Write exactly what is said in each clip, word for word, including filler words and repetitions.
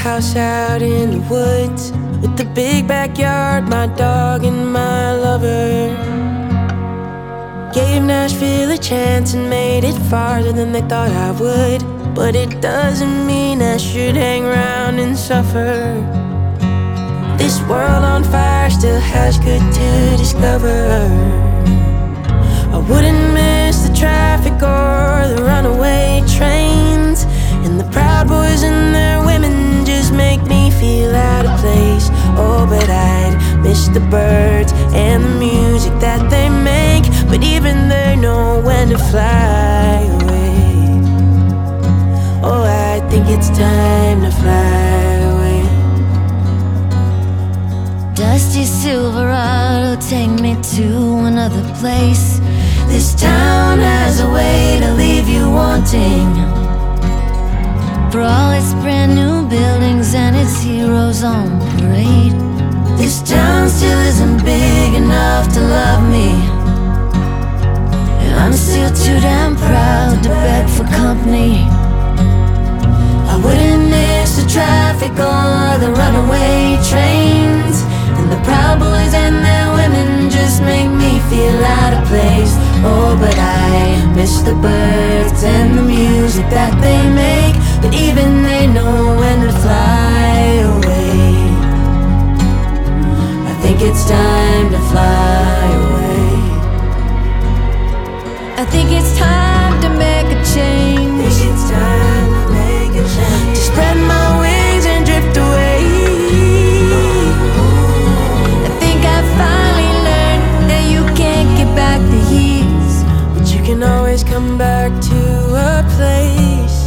house out in the woods with the big backyard, my dog and my lover. Gave Nashville a chance and made it farther than they thought I would. But it doesn't mean I should hang around and suffer. This world on fire still has good to discover. I wouldn't miss the traffic or the runaway trains, and the proud boys and their women just make me feel out of place. Oh, but I'd miss the birds and the music that they make, but even they know when to fly away. Oh, I think it's time to fly away. Dusty Silverado, take me to another place. This town has a way to leave you wanting, for all its brand new buildings and its heroes on parade. This town still isn't big enough to love me, and I'm still too damn proud to beg for company. I wouldn't miss the traffic or the runaway trains, and the proud boys and their women just make me feel out of place. Oh, but I miss the birds and the music that they make, but even they know when to fly away. I think it's time to fly away. I think it's time to make a change. I think it's time to make a change. To spread my wings and drift away. I think I finally learned that you can't get back the years, but you can always come back to a place.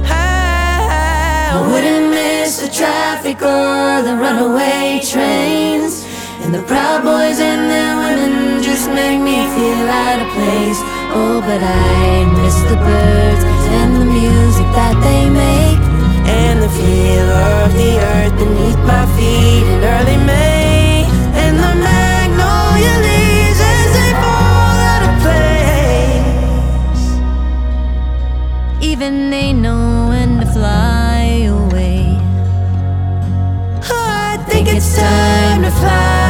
I wouldn't miss the traffic or the runaway trains, and the proud boys and their women just make me feel out of place. Oh, but I miss the birds and the music that they make, and the feel of the earth beneath my feet in early May, and the magnolia leaves as they fall out of place. Even they know when to fly away. Oh, I think it's time to fly